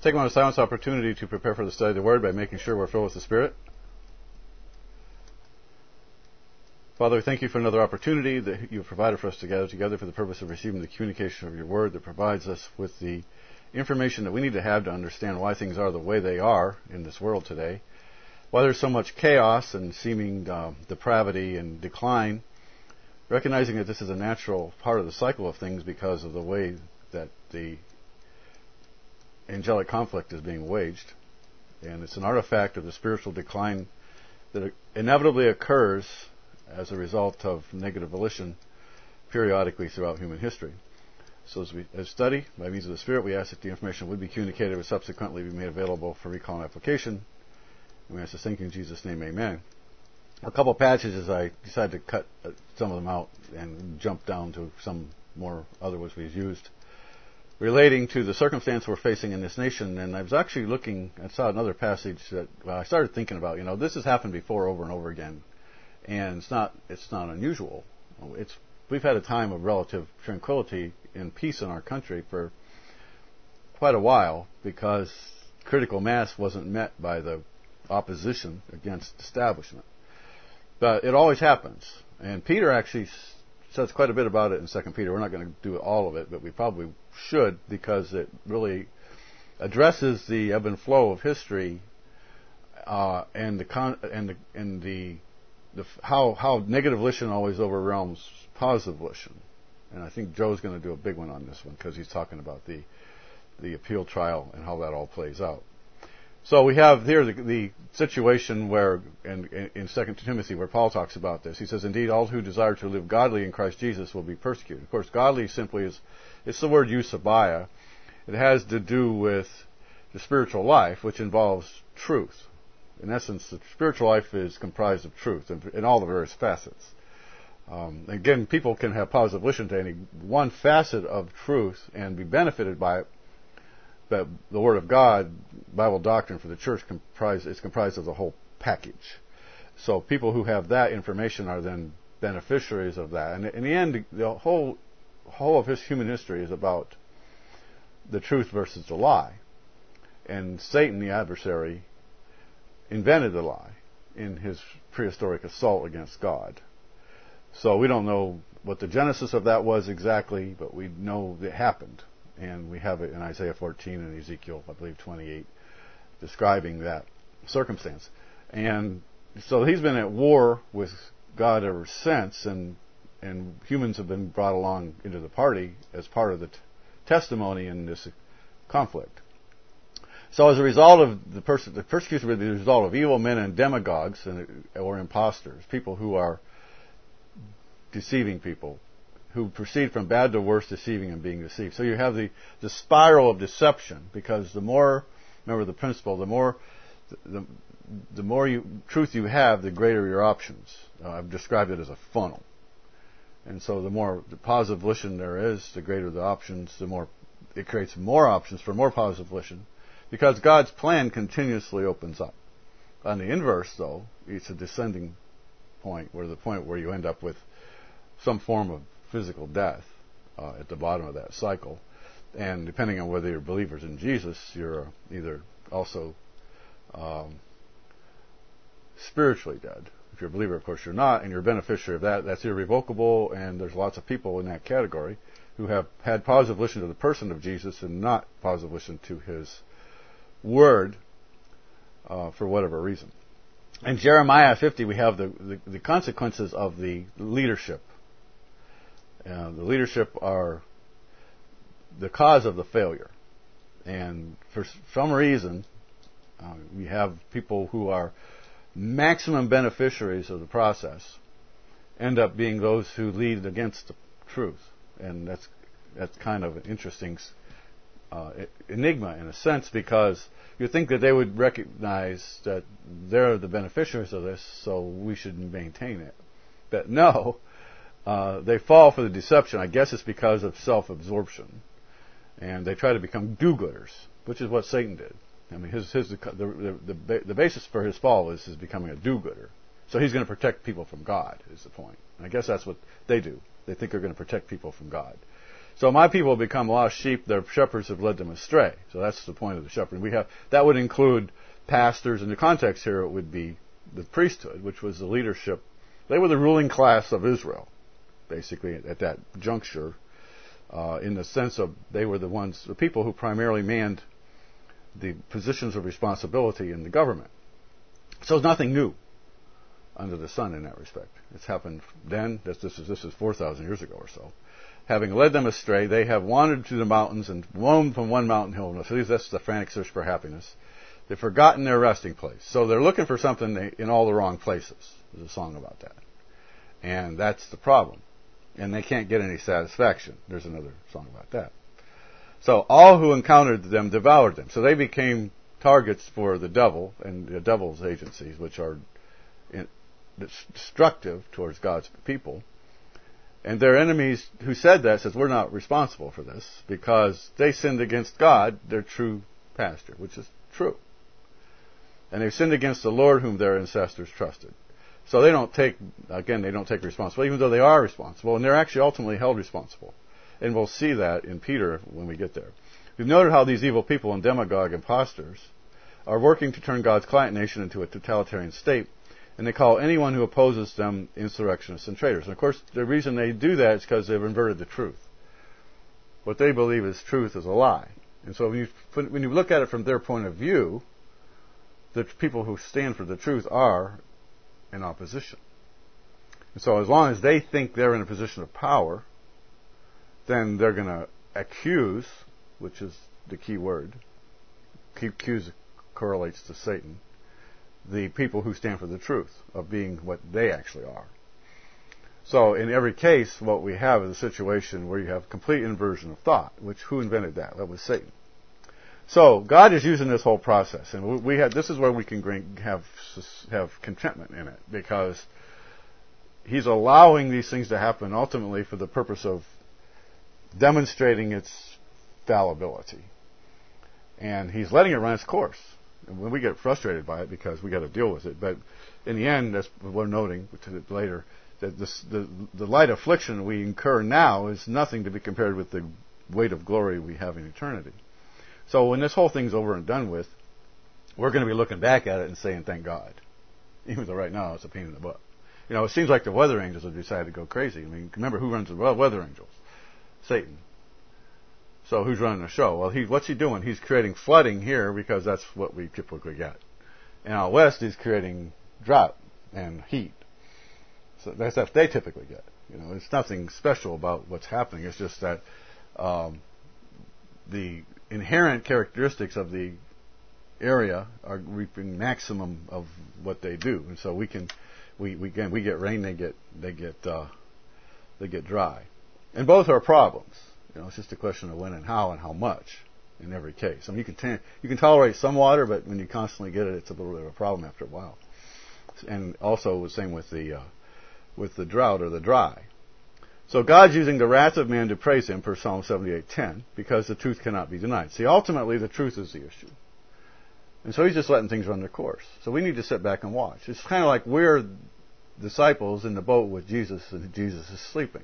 Take a moment of silence opportunity to prepare for the study of the Word by making sure we're filled with the Spirit. Father, we thank you for another opportunity that you've provided for us to gather together for the purpose of receiving the communication of your Word that provides us with the information that we need to have to understand why things are the way they are in this world today. Why there's so much chaos and seeming depravity and decline, recognizing that this is a natural part of the cycle of things because of the way that the angelic conflict is being waged, and it's an artifact of the spiritual decline that inevitably occurs as a result of negative volition periodically throughout human history. So as we study by means of the Spirit, we ask that the information would be communicated and subsequently be made available for recall and application. And we ask this thank you in Jesus' name, amen. A couple of passages I decided to cut some of them out and jump down to some more other ones we've used, relating to the circumstance we're facing in this nation. And I was actually I saw another passage that I started thinking about. This has happened before over and over again, and it's not unusual. We've had a time of relative tranquility and peace in our country for quite a while because critical mass wasn't met by the opposition against establishment. But it always happens, and Peter actually says quite a bit about it in 2 Peter. We're not going to do all of it, but we probably should, because it really addresses the ebb and flow of history and how negative volition always overwhelms positive volition. And I think Joe's going to do a big one on this one because he's talking about the appeal trial and how that all plays out. So we have here the situation where, in 2 Timothy, where Paul talks about this. He says, "Indeed, all who desire to live godly in Christ Jesus will be persecuted." Of course, godly simply it's the word eusebia. It has to do with the spiritual life, which involves truth. In essence, the spiritual life is comprised of truth in all the various facets. Again, people can have positive volition to any one facet of truth and be benefited by it. But the Word of God, Bible doctrine for the church, is comprised of the whole package. So people who have that information are then beneficiaries of that. And in the end, the whole of human history is about the truth versus the lie. And Satan, the adversary, invented the lie in his prehistoric assault against God. So we don't know what the genesis of that was exactly, but we know it happened. And we have it in Isaiah 14 and Ezekiel, I believe, 28, describing that circumstance. And so he's been at war with God ever since, and humans have been brought along into the party as part of the testimony in this conflict. So as a result of the persecution will be the result of evil men and demagogues or imposters, people who are deceiving people, who proceed from bad to worse, deceiving and being deceived. So you have the spiral of deception, because the more, remember the principle, the more truth you have, the greater your options. I've described it as a funnel. And so the more the positive volition there is, the greater the options, the more it creates more options for more positive volition, because God's plan continuously opens up. On the inverse, though, it's a descending point, where you end up with some form of physical death at the bottom of that cycle. And depending on whether you're believers in Jesus, you're either also spiritually dead. If you're a believer, of course, you're not, and you're a beneficiary of that. That's irrevocable, and there's lots of people in that category who have had positive volition to the person of Jesus and not positive volition to his word for whatever reason. In Jeremiah 50, we have the consequences of the leadership. The leadership are the cause of the failure. And for some reason, we have people who are maximum beneficiaries of the process end up being those who lead against the truth. And that's kind of an interesting enigma in a sense, because you think that they would recognize that they're the beneficiaries of this, so we should maintain it. But no. They fall for the deception. I guess it's because of self-absorption, and they try to become do-gooders, which is what Satan did. I mean, the basis for his fall is his becoming a do-gooder. So he's going to protect people from God, is the point. And I guess that's what they do. They think they're going to protect people from God. So my people have become lost sheep. Their shepherds have led them astray. So that's the point of the shepherd. That would include pastors. In the context here, it would be the priesthood, which was the leadership. They were the ruling class of Israel, basically, at that juncture, in the sense of they were the people who primarily manned the positions of responsibility in the government. So it's nothing new under the sun in that respect. It's happened then. This is 4,000 years ago or so. Having led them astray, they have wandered to the mountains and roamed from one mountain hill to another. So that's the frantic search for happiness. They've forgotten their resting place. So they're looking for something in all the wrong places. There's a song about that. And that's the problem. And they can't get any satisfaction. There's another song about that. So all who encountered them devoured them. So they became targets for the devil and the devil's agencies, which are destructive towards God's people. And their enemies who said that says, we're not responsible for this because they sinned against God, their true pastor, which is true. And they've sinned against the Lord whom their ancestors trusted. So they don't take responsibility, even though they are responsible, and they're actually ultimately held responsible. And we'll see that in Peter when we get there. We've noted how these evil people and demagogue imposters are working to turn God's client nation into a totalitarian state, and they call anyone who opposes them insurrectionists and traitors. And of course, the reason they do that is because they've inverted the truth. What they believe is truth is a lie. And so when you look at it from their point of view, the people who stand for the truth are in opposition. And so as long as they think they're in a position of power, then they're going to accuse, which is the key word. Accuse correlates to Satan. The people who stand for the truth of being what they actually are. So in every case, what we have is a situation where you have complete inversion of thought, which who invented that? That was Satan. So God is using this whole process, and this is where we can have contentment in it, because He's allowing these things to happen ultimately for the purpose of demonstrating its fallibility, and He's letting it run its course. And when we get frustrated by it, because we got to deal with it, but in the end, as we're noting later, that the light affliction we incur now is nothing to be compared with the weight of glory we have in eternity. So when this whole thing's over and done with, we're going to be looking back at it and saying, thank God. Even though right now it's a pain in the butt. You know, it seems like the weather angels have decided to go crazy. I mean, remember who runs the weather angels? Satan. So who's running the show? Well, what's he doing? He's creating flooding here because that's what we typically get. And out west, he's creating drought and heat. So that's what they typically get. You know, it's nothing special about what's happening. It's just that the inherent characteristics of the area are reaping maximum of what they do, and so we get rain, they get dry, and both are problems. You know, it's just a question of when and how much in every case. I mean, you can tolerate some water, but when you constantly get it, it's a little bit of a problem after a while. And also the same with the drought or the dry. So God's using the wrath of man to praise Him, per Psalm 78:10, because the truth cannot be denied. See, ultimately the truth is the issue. And so He's just letting things run their course. So we need to sit back and watch. It's kind of like we're disciples in the boat with Jesus, and Jesus is sleeping.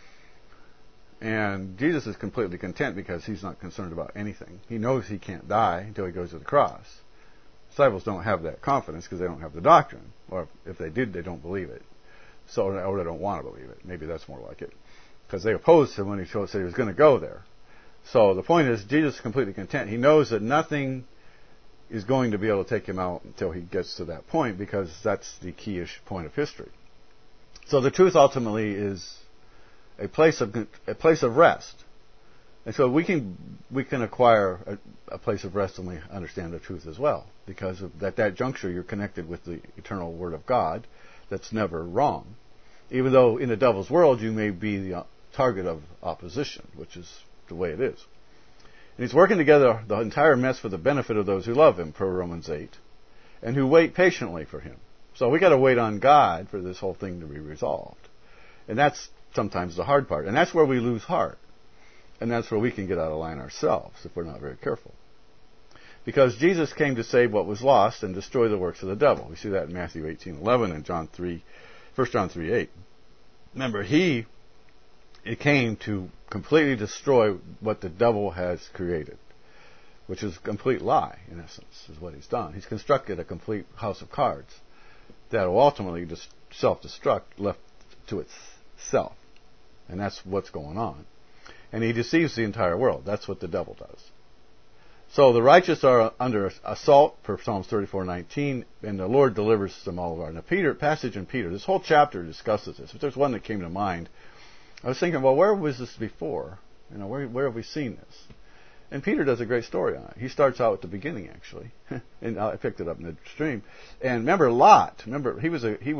And Jesus is completely content because He's not concerned about anything. He knows He can't die until He goes to the cross. Disciples don't have that confidence because they don't have the doctrine. Or if they did, they don't believe it. Or they don't want to believe it. Maybe that's more like it. Because they opposed Him when He said He was going to go there. So the point is, Jesus is completely content. He knows that nothing is going to be able to take Him out until He gets to that point, because that's the key-ish point of history. So the truth ultimately is a place of rest. And so we can acquire a place of rest when we understand the truth as well, because at that juncture you're connected with the eternal Word of God that's never wrong. Even though in the devil's world you may be the target of opposition, which is the way it is. And He's working together the entire mess for the benefit of those who love Him, per Romans 8, and who wait patiently for Him. So we got to wait on God for this whole thing to be resolved. And that's sometimes the hard part. And that's where we lose heart. And that's where we can get out of line ourselves if we're not very careful. Because Jesus came to save what was lost and destroy the works of the devil. We see that in Matthew 18:11 and 1 John 3:8. Remember, He It came to completely destroy what the devil has created, which is a complete lie, in essence, is what he's done. He's constructed a complete house of cards that will ultimately just self-destruct, left to itself. And that's what's going on. And he deceives the entire world. That's what the devil does. So the righteous are under assault, per Psalms 34:19, and the Lord delivers them all of our. Now, passage in Peter, this whole chapter discusses this. But there's one that came to mind. I was thinking, well, where was this before? Where have we seen this? And Peter does a great story on it. He starts out at the beginning, actually, and I picked it up in the stream. And remember Lot. Remember we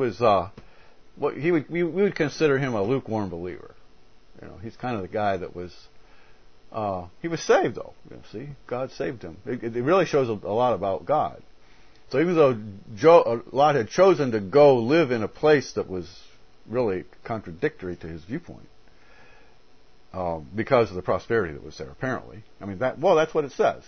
would consider him a lukewarm believer. He's kind of the guy that was. He was saved, though. See, God saved him. It really shows a lot about God. So even though Lot had chosen to go live in a place that was really contradictory to his viewpoint, because of the prosperity that was there, apparently. I mean, that's what it says.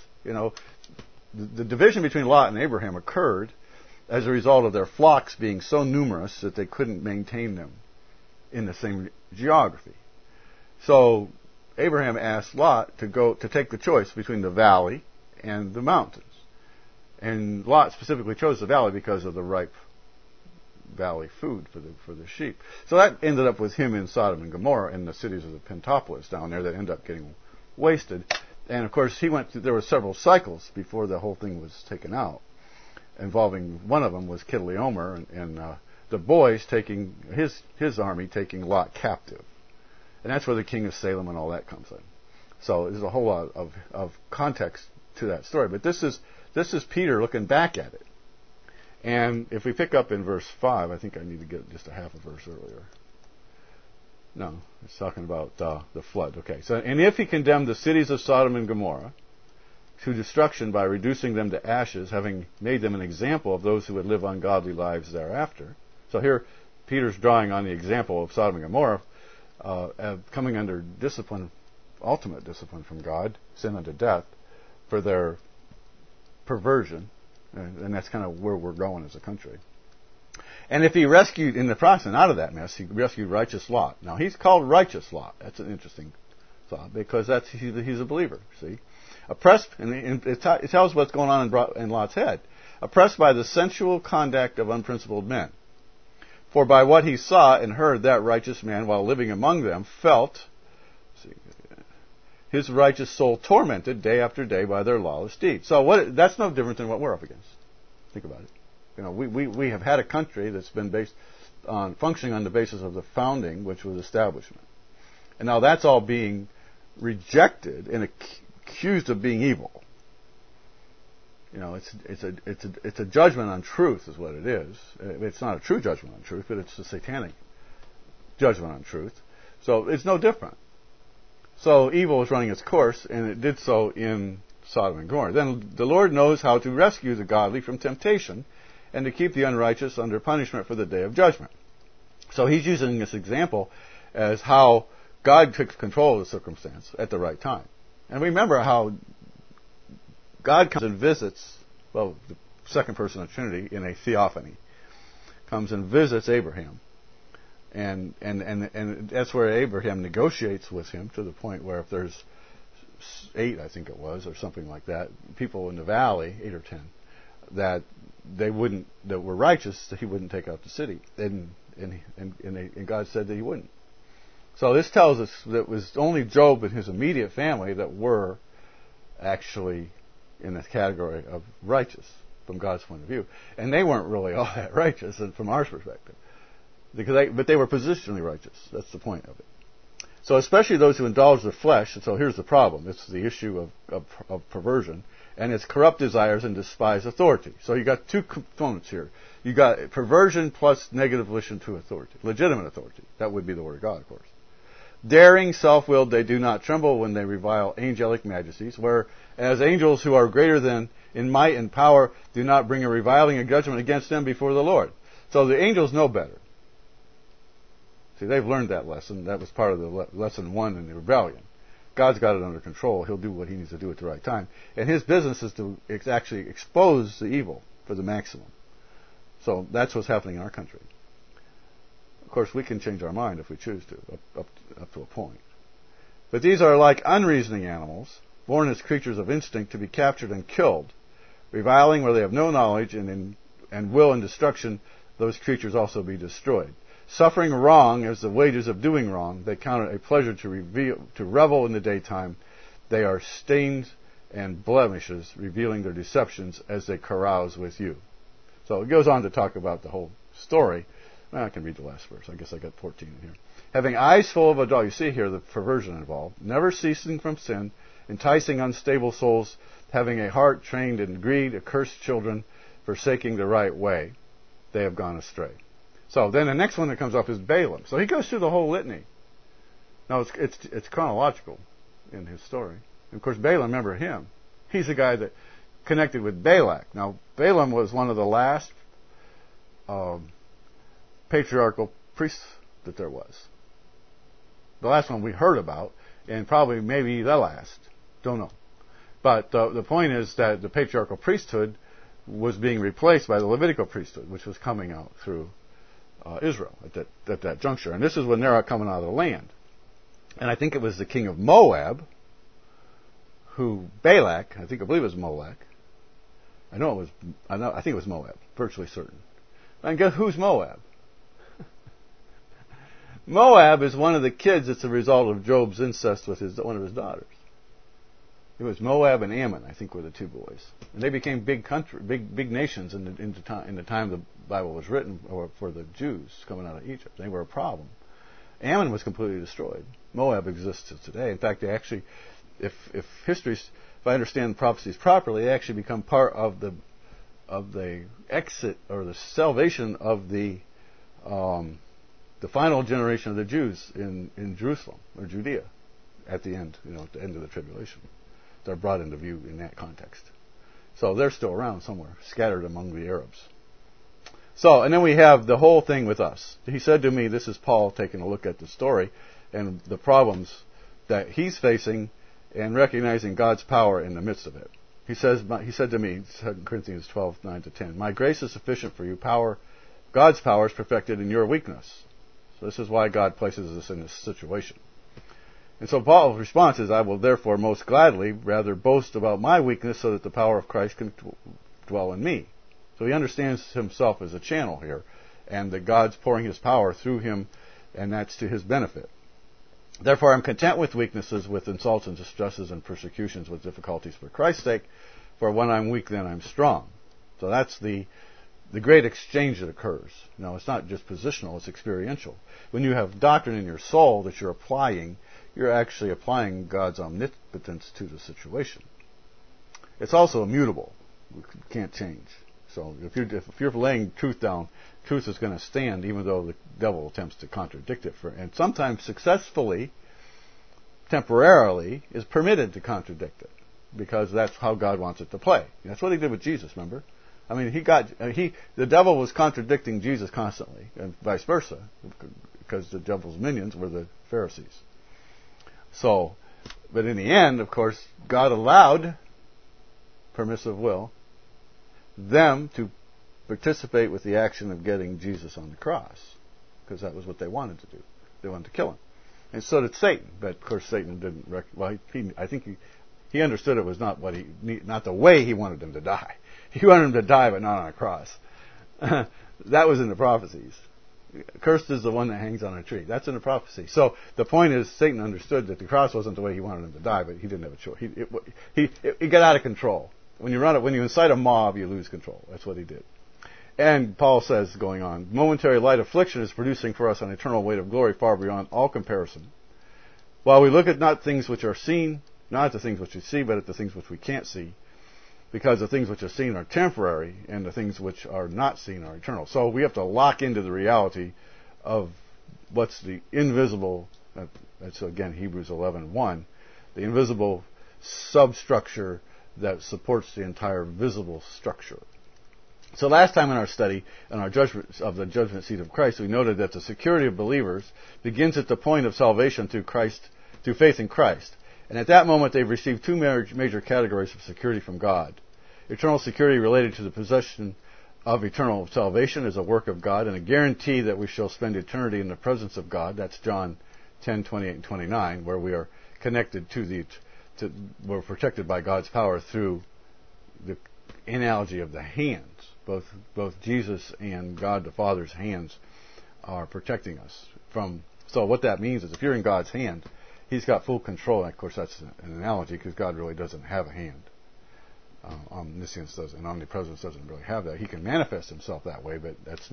The division between Lot and Abraham occurred as a result of their flocks being so numerous that they couldn't maintain them in the same geography. So Abraham asked Lot to take the choice between the valley and the mountains. And Lot specifically chose the valley because of the ripe valley food for the sheep. So that ended up with him in Sodom and Gomorrah and the cities of the Pentopolis down there that ended up getting wasted. And of course there were several cycles before the whole thing was taken out, involving one of them was Chedorlaomer and the boys taking his army taking Lot captive. And that's where the king of Salem and all that comes in. So there's a whole lot of context to that story. But this is Peter looking back at it. And if we pick up in verse 5, I think I need to get just a half a verse earlier. No, it's talking about the flood. Okay, so, and if he condemned the cities of Sodom and Gomorrah to destruction by reducing them to ashes, having made them an example of those who would live ungodly lives thereafter. So here, Peter's drawing on the example of Sodom and Gomorrah, coming under discipline, ultimate discipline from God, sin unto death, for their perversion. And that's kind of where we're going as a country. And if he rescued, in the process, out of that mess, he rescued righteous Lot. Now, he's called righteous Lot. That's an interesting thought, because he's a believer, see. Oppressed, and it tells what's going on in Lot's head. Oppressed by the sensual conduct of unprincipled men. For by what he saw and heard, that righteous man, while living among them, felt his righteous soul tormented day after day by their lawless deeds. So that's no different than what we're up against. Think about it. We have had a country that's been based on functioning on the basis of the founding, which was establishment, and now that's all being rejected and accused of being evil. It's a judgment on truth, is what it is. It's not a true judgment on truth, but it's a satanic judgment on truth. So it's no different. So evil was running its course, and it did so in Sodom and Gomorrah. Then the Lord knows how to rescue the godly from temptation and to keep the unrighteous under punishment for the day of judgment. So he's using this example as how God took control of the circumstance at the right time. And remember how God comes and visits, the second person of the Trinity in a theophany, comes and visits Abraham. And that's where Abraham negotiates with him to the point where if there's 8, I think it was, or something like that, people in the valley, 8 or 10, that were righteous, that he wouldn't take out the city. And God said that he wouldn't. So this tells us that it was only Job and his immediate family that were actually in the category of righteous from God's point of view. And they weren't really all that righteous from our perspective. But they were positionally righteous. That's the point of it. So especially those who indulge their flesh, and so here's the problem. It's the issue of perversion, and it's corrupt desires and despise authority. So you got two components here. You got perversion plus negative volition to authority. Legitimate authority. That would be the word of God, of course. Daring, self-willed, they do not tremble when they revile angelic majesties, whereas angels who are greater than in might and power do not bring a reviling and judgment against them before the Lord. So the angels know better. See, they've learned that lesson. That was part of the lesson 1 in the rebellion. God's got it under control. He'll do what he needs to do at the right time. And his business is to actually expose the evil for the maximum. So that's what's happening in our country. course, we can change our mind if we choose to, up to a point. But these are like unreasoning animals, born as creatures of instinct to be captured and killed, reviling where they have no knowledge, and will in destruction those creatures also be destroyed. Suffering wrong as the wages of doing wrong, they count it a pleasure to revel in the daytime. They are stains and blemishes, revealing their deceptions as they carouse with you. So it goes on to talk about the whole story. Well, I can read the last verse. I guess I got 14 in here. Having eyes full of adultery, you see here the perversion involved, never ceasing from sin, enticing unstable souls, having a heart trained in greed, accursed children, forsaking the right way, they have gone astray. So then the next one that comes up is Balaam. So he goes through the whole litany. Now it's chronological in his story. And of course, Balaam, remember him. He's the guy that connected with Balak. Now, Balaam was one of the last patriarchal priests that there was. The last one we heard about, and probably maybe the last. Don't know. But the point is that the patriarchal priesthood was being replaced by the Levitical priesthood, which was coming out through Israel at that juncture. And this is when they're coming out of the land. And I think it was the king of Moab, who Balak, I believe it was Molech. I think it was Moab, virtually certain. And guess who's Moab? Moab is one of the kids that's a result of Job's incest with one of his daughters. It was Moab and Ammon, I think, were the two boys, and they became big nations in the time the Bible was written, or for the Jews coming out of Egypt. They were a problem. Ammon was completely destroyed. Moab exists today. In fact, they actually, if I understand the prophecies properly, they actually become part of the exit or the salvation of the final generation of the Jews in Jerusalem or Judea at the end, at the end of the tribulation. They're brought into view in that context. So they're still around somewhere, scattered among the Arabs. So, and then we have the whole thing with us. He said to me, this is Paul taking a look at the story and the problems that he's facing and recognizing God's power in the midst of it. He said to me, 2 Corinthians 12:9-10, my grace is sufficient for you. God's power is perfected in your weakness. So this is why God places us in this situation. And so Paul's response is, I will therefore most gladly rather boast about my weakness so that the power of Christ can dwell in me. So he understands himself as a channel here, and that God's pouring his power through him, and that's to his benefit. Therefore I'm content with weaknesses, with insults and distresses and persecutions, with difficulties for Christ's sake, for when I'm weak then I'm strong. So that's the great exchange that occurs. Now, it's not just positional, it's experiential. When you have doctrine in your soul that you're applying, you're actually applying God's omnipotence to the situation. It's also immutable. You can't change. So if you're laying truth down, truth is going to stand even though the devil attempts to contradict it. And sometimes successfully, temporarily, is permitted to contradict it. Because that's how God wants it to play. That's what he did with Jesus, remember? I mean, the devil was contradicting Jesus constantly, and vice versa, because the devil's minions were the Pharisees. So, but in the end, of course, God allowed, permissive will, them to participate with the action of getting Jesus on the cross, because that was what they wanted to do. They wanted to kill him. And so did Satan, but of course Satan didn't, I think he understood it was not the way he wanted him to die. He wanted him to die, but not on a cross. That was in the prophecies. Cursed is the one that hangs on a tree. That's in the prophecy. So the point is, Satan understood that the cross wasn't the way he wanted him to die, but he didn't have a choice. He got out of control. When you incite a mob, you lose control. That's what he did. And Paul says, going on, momentary light affliction is producing for us an eternal weight of glory far beyond all comparison. While we look at not things which are seen, not at the things which we see, but at the things which we can't see, because the things which are seen are temporary, and the things which are not seen are eternal. So we have to lock into the reality of what's the invisible, that's again Hebrews 11:1, the invisible substructure that supports the entire visible structure. So last time in our study, in our judgment of the judgment seat of Christ, we noted that the security of believers begins at the point of salvation through faith in Christ. And at that moment, they've received two major categories of security from God. Eternal security related to the possession of eternal salvation is a work of God and a guarantee that we shall spend eternity in the presence of God. That's John 10:28 and 29, where we are connected we're protected by God's power through the analogy of the hands. Both Jesus and God the Father's hands are protecting us from. So what that means is if you're in God's hand, He's got full control. And of course, that's an analogy because God really doesn't have a hand. Omniscience doesn't, and omnipresence doesn't really have that. He can manifest Himself that way, but that's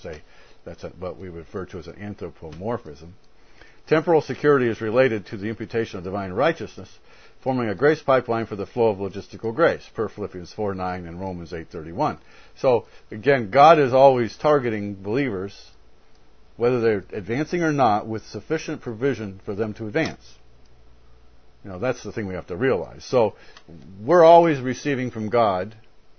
what we refer to as an anthropomorphism. Temporal security is related to the imputation of divine righteousness, forming a grace pipeline for the flow of logistical grace, per Philippians 4:9 and Romans 8:31. So again, God is always targeting believers, whether they're advancing or not, with sufficient provision for them to advance. That's the thing we have to realize. So we're always receiving from God.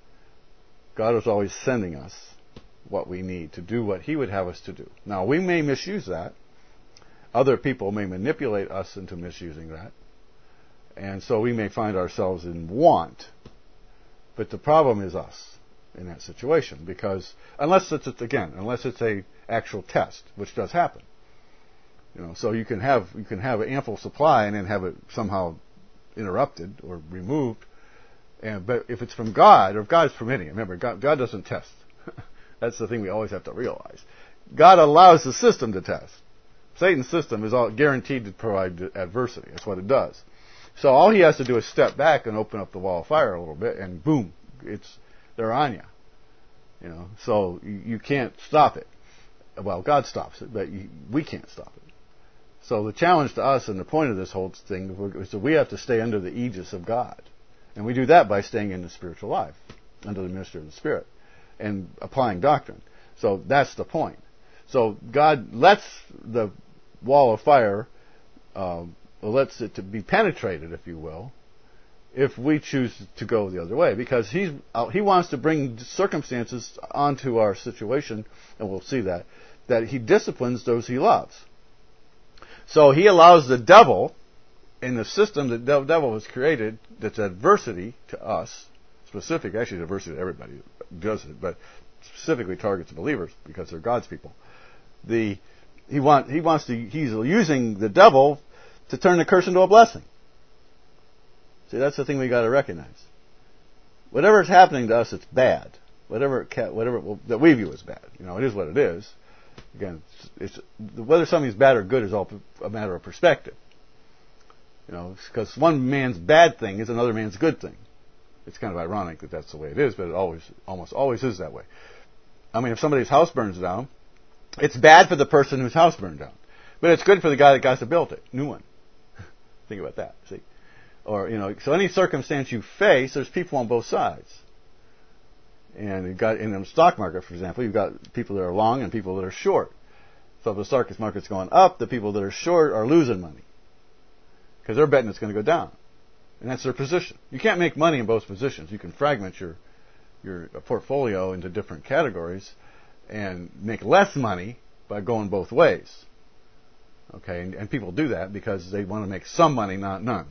God is always sending us what we need to do what He would have us to do. Now, we may misuse that. Other people may manipulate us into misusing that. And so we may find ourselves in want. But the problem is us in that situation, because unless it's a actual test, which does happen. So you can have an ample supply and then have it somehow interrupted or removed. But if it's from God, or if God's permitting it, remember, God doesn't test. That's the thing we always have to realize. God allows the system to test. Satan's system is all guaranteed to provide adversity. That's what it does. So all he has to do is step back and open up the wall of fire a little bit, and boom, they're on you. So you can't stop it. Well, God stops it, but we can't stop it. So the challenge to us and the point of this whole thing is that we have to stay under the aegis of God. And we do that by staying in the spiritual life, under the ministry of the Spirit, and applying doctrine. So that's the point. So God lets the wall of fire, lets it to be penetrated, if you will, if we choose to go the other way. Because He wants to bring circumstances onto our situation, and we'll see that He disciplines those He loves. So He allows the devil, in the system that the devil has created, that's adversity to us, actually adversity to everybody does it, but specifically targets believers because they're God's people. He's using the devil to turn the curse into a blessing. See, that's the thing we got to recognize. Whatever is happening to us, it's bad. Whatever that we view as bad, it is what it is. Again, whether something's bad or good is all a matter of perspective. Because one man's bad thing is another man's good thing. It's kind of ironic that that's the way it is, but it almost always is that way. I mean, if somebody's house burns down, it's bad for the person whose house burned down, but it's good for the guy that got to build it, new one. Think about that. See, or so any circumstance you face, there's people on both sides. And you've got, in the stock market, for example, you've got people that are long and people that are short. So if the stock market's going up, the people that are short are losing money because they're betting it's going to go down, and that's their position. You can't make money in both positions. You can fragment your portfolio into different categories and make less money by going both ways. Okay, and people do that because they want to make some money, not none.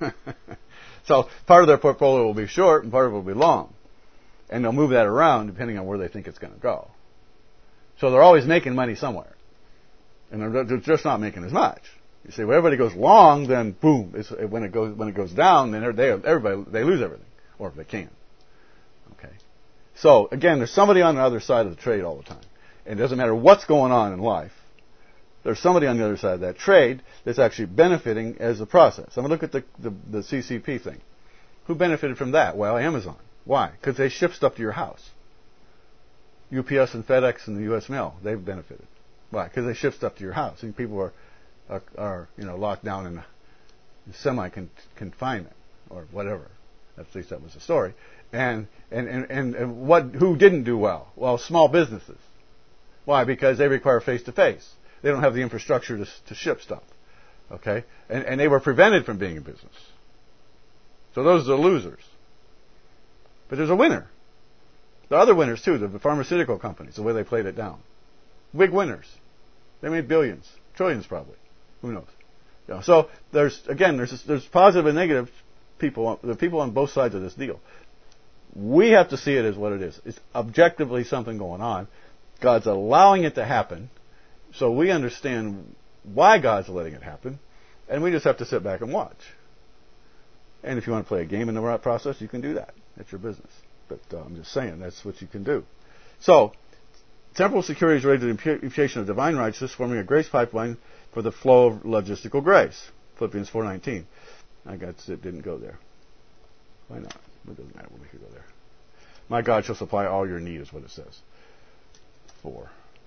So part of their portfolio will be short and part of it will be long. And they'll move that around depending on where they think it's going to go. So they're always making money somewhere. And they're just not making as much. You see, when everybody goes long, then boom, when it goes down, then they lose everything. Or if they can. Okay. So again, there's somebody on the other side of the trade all the time. And it doesn't matter what's going on in life. There's somebody on the other side of that trade that's actually benefiting as a process. I'm going to look at the CCP thing. Who benefited from that? Well, Amazon. Why? Because they ship stuff to your house. UPS and FedEx and the U.S. Mail, they've benefited. Why? Because they ship stuff to your house. And people are locked down in semi-confinement or whatever. At least that was the story. And who didn't do well? Well, small businesses. Why? Because they require face-to-face. They don't have the infrastructure to ship stuff. Okay? And they were prevented from being in business. So those are the losers. But there's a winner. There are other winners too, the pharmaceutical companies, the way they played it down. Big winners. They made billions, trillions probably. Who knows? So there's positive and negative people, the people on both sides of this deal. We have to see it as what it is. It's objectively something going on. God's allowing it to happen, so we understand why God's letting it happen, and we just have to sit back and watch. And if you want to play a game in the process, you can do that. That's your business. But I'm just saying, that's what you can do. So, temporal security is related to the imputation of divine righteousness, forming a grace pipeline for the flow of logistical grace. Philippians 4:19. I guess it didn't go there. Why not? It doesn't matter when we could go there. My God shall supply all your need is what it says. 4.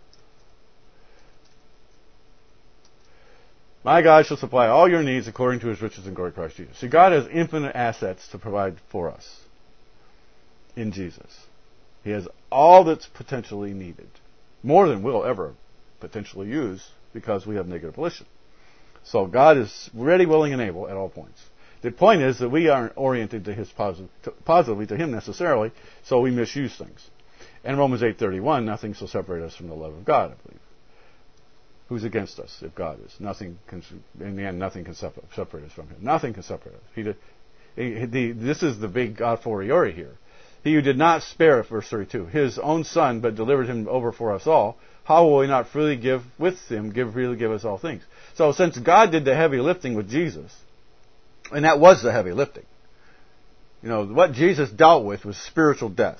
My God shall supply all your needs according to his riches and glory in Christ Jesus. See, God has infinite assets to provide for us in Jesus. He has all that's potentially needed. More than we'll ever potentially use because we have negative volition. So God is ready, willing, and able at all points. The point is that we aren't oriented to his positively to him necessarily, so we misuse things. And Romans 8:31, nothing shall separate us from the love of God, I believe. Who's against us if God is? Nothing can, in the end, nothing can separate us from him. Nothing can separate us. This is the big a fortiori here. He who did not spare, verse 32, his own son, but delivered him over for us all, how will he not freely give us all things? So since God did the heavy lifting with Jesus, and that was the heavy lifting, what Jesus dealt with was spiritual death.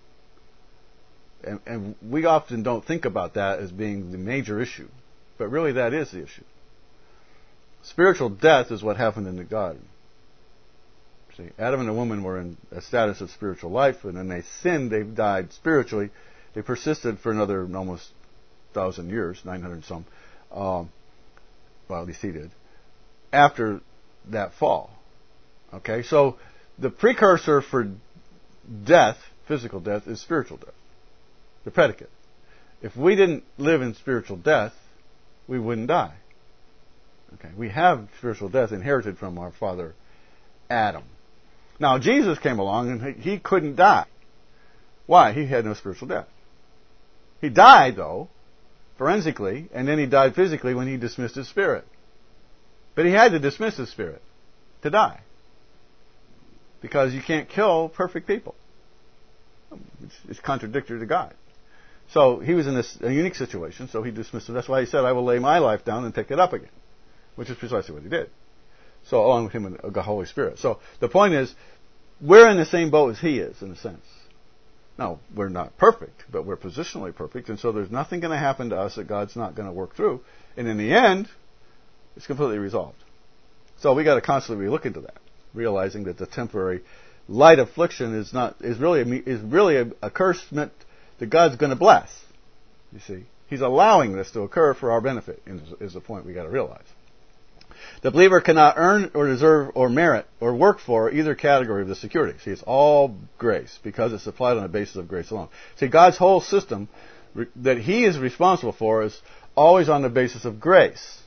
And we often don't think about that as being the major issue. But really that is the issue. Spiritual death is what happened in the garden. See, Adam and the woman were in a status of spiritual life, and then they sinned, they died spiritually. They persisted for another almost 1,000 years, 900 and some. Well, at least he did. After that fall. Okay, so the precursor for death, physical death, is spiritual death. The predicate. If we didn't live in spiritual death, we wouldn't die. Okay, we have spiritual death inherited from our father Adam. Now Jesus came along and he couldn't die. Why? He had no spiritual death. He died though, forensically, and then he died physically when he dismissed his spirit. But he had to dismiss his spirit to die. Because you can't kill perfect people. It's contradictory to God. So he was in a unique situation, so he dismissed it. That's why he said, I will lay my life down and pick it up again. Which is precisely what he did. So along with him and the Holy Spirit. So the point is, we're in the same boat as he is, in a sense. Now, we're not perfect, but we're positionally perfect, and so there's nothing going to happen to us that God's not going to work through. And in the end, it's completely resolved. So we got to constantly look into that, realizing that the temporary light affliction is really a curse meant that God's going to bless. You see, He's allowing this to occur for our benefit. Is the point we got to realize. The believer cannot earn or deserve or merit or work for either category of the security. See, it's all grace because it's applied on the basis of grace alone. See, God's whole system that He is responsible for is always on the basis of grace.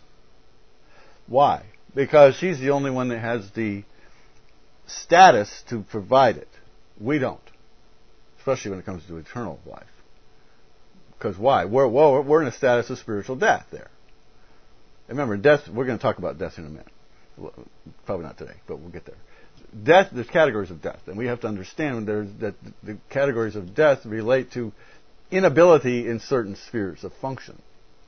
Why? Because He's the only one that has the status to provide it. We don't. Especially when it comes to eternal life. Because why? We're in a status of spiritual death there. Remember, death, we're going to talk about death in a minute. Probably not today, but we'll get there. Death, there's categories of death. And we have to understand that the categories of death relate to inability in certain spheres of function.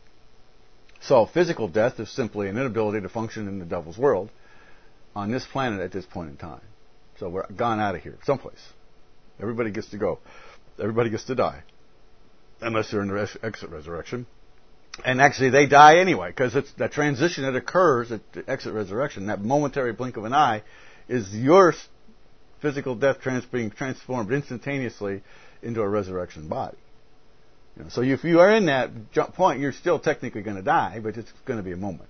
So physical death is simply an inability to function in the devil's world on this planet at this point in time. So we're gone out of here, someplace. Everybody gets to go. Everybody gets to die. Unless they're in the exit resurrection. And actually they die anyway, because it's that transition that occurs at the exit resurrection, that momentary blink of an eye, is your physical death being transformed instantaneously into a resurrection body. So if you are in that point, you're still technically going to die, but it's going to be a moment.